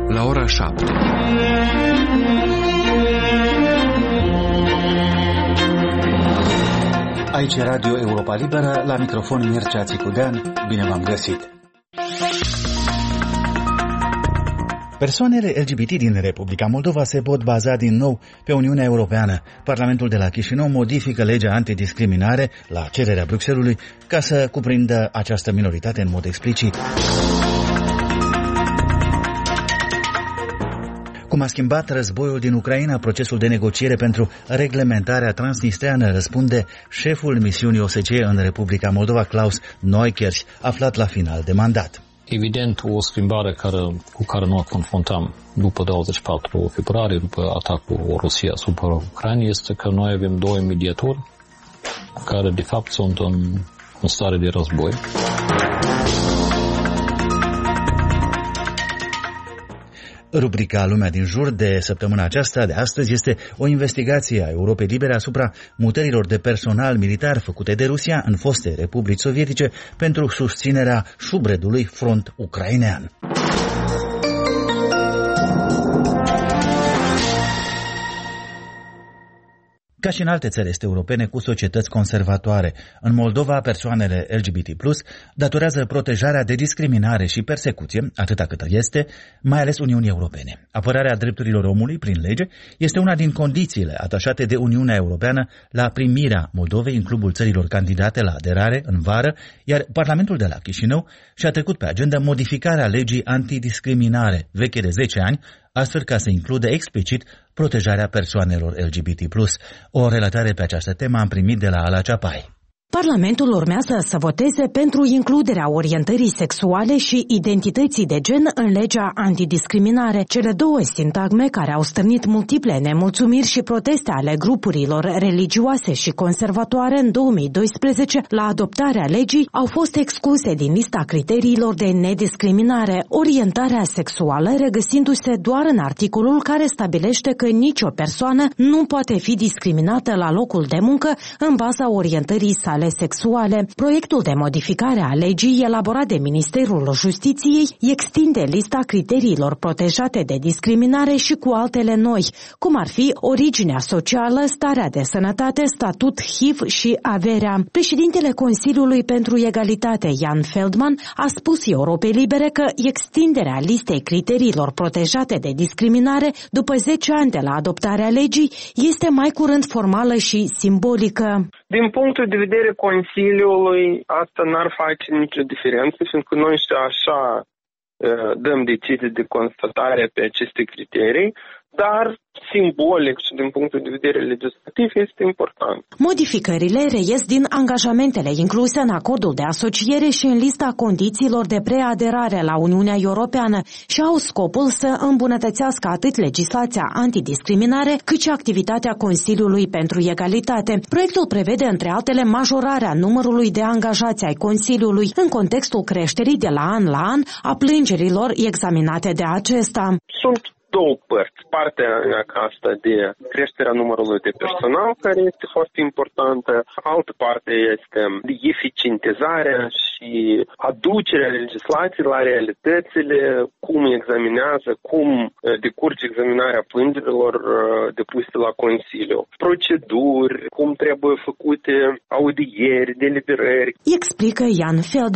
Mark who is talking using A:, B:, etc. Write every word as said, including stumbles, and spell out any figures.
A: la ora șapte.
B: Aici e Radio Europa Liberă, la microfon Mircea Țicudean, bine v-am găsit. Persoanele L G B T din Republica Moldova se pot baza din nou pe Uniunea Europeană. Parlamentul de la Chișinău modifică legea antidiscriminare la cererea Bruxellesului ca să cuprindă această minoritate în mod explicit. Cum a schimbat războiul din Ucraina procesul de negociere pentru reglementarea transnistreană, răspunde șeful misiunii O S C E în Republica Moldova, Klaus Neukirch, aflat la final de mandat.
C: Evident, o schimbare care, cu care noi confruntăm după douăzeci și patru februarie, după atacul Rusiei asupra Ucrainei, este că noi avem doi mediatori care, de fapt, sunt în, în stare de război.
B: Rubrica Lumea din jur de săptămâna aceasta, de astăzi, este o investigație a Europei Libere asupra mutărilor de personal militar făcute de Rusia în foste republici sovietice pentru susținerea șubredului front ucrainean. Ca și în alte țări este europene cu societăți conservatoare, în Moldova persoanele L G B T plus datorează protejarea de discriminare și persecuție, atâta cât este, mai ales Uniunii Europene. Apărarea drepturilor omului prin lege este una din condițiile atașate de Uniunea Europeană la primirea Moldovei în clubul țărilor candidate la aderare în vară, iar Parlamentul de la Chișinău și-a trecut pe agenda modificarea legii antidiscriminare, veche de zece ani, astfel ca să includă explicit protejarea persoanelor L G B T plus. O relatare pe această temă am primit de la Ala Ceapai.
D: Parlamentul urmează să voteze pentru includerea orientării sexuale și identității de gen în legea antidiscriminare. Cele două sintagme care au stârnit multiple nemulțumiri și proteste ale grupurilor religioase și conservatoare în două mii doisprezece la adoptarea legii au fost excluse din lista criteriilor de nediscriminare, orientarea sexuală regăsindu-se doar în articolul care stabilește că nicio persoană nu poate fi discriminată la locul de muncă în baza orientării sale sexuale. Proiectul de modificare a legii elaborat de Ministerul Justiției extinde lista criteriilor protejate de discriminare și cu altele noi, cum ar fi originea socială, starea de sănătate, statut H I V și averea. Președintele Consiliului pentru Egalitate, Jan Feldman, a spus Europei Libere că extinderea listei criteriilor protejate de discriminare după zece ani de la adoptarea legii este mai curând formală și simbolică.
E: Din punctul de vedere Consiliului, asta n-ar face nicio diferență, fiindcă noi și așa dăm decizii de constatare pe aceste criterii, dar simbolic și din punctul de vedere legislativ este important.
D: Modificările reies din angajamentele incluse în acordul de asociere și în lista condițiilor de preaderare la Uniunea Europeană și au scopul să îmbunătățească atât legislația antidiscriminare, cât și activitatea Consiliului pentru Egalitate. Proiectul prevede, între altele, majorarea numărului de angajați ai Consiliului în contextul creșterii de la an la an a plângerilor examinate de acesta.
E: Sunt două părți. Partea asta de creșterea numărului de personal, care este foarte importantă. Altă parte este de eficientizarea și aducerea legislației la realitățile, cum examinează, cum decurge examinarea plângerilor depuse la Consiliu. Proceduri, cum trebuie făcute audieri, deliberări.
D: Explică Jan Feld.